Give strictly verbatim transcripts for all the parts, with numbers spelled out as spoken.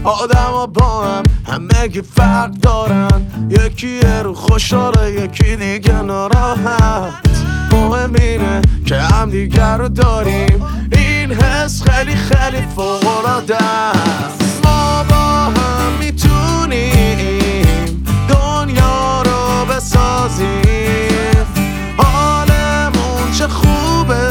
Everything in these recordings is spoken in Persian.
آدم ها با هم همه که فرق دارن، یکی رو خوشحاله یکی دیگه ناراحت. مهم اینه که هم دیگر رو داریم، این حس خیلی خیلی فوق‌العاده است. ما با هم میتونیم دنیا رو بسازیم، حالمون چه خوبه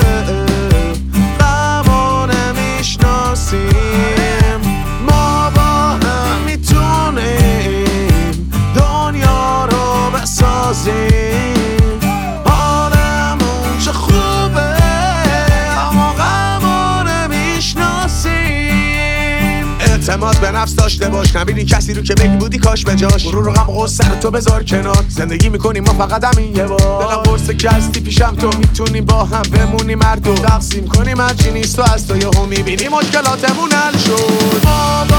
غمو نمیشناسیم. ما با هم میتونیم دنیا رو بسازیم، حالمون چه خوبه اما غمو نمیشناسیم. اعتماد به نفس داشته باش، نبینی کسی رو که بگی بودی کاش به جاش. غرور و غم و غصه رو تو بذار کنار، زندگی میکنیم ما فقط همین یه بار. دلم قرصه که هستی پیشم تو، میتونیم با هم بمونیم مردم، تقسیم کنیم هرچی نیست و از تو یهو میبینی مشکلاتمون حل شد. ما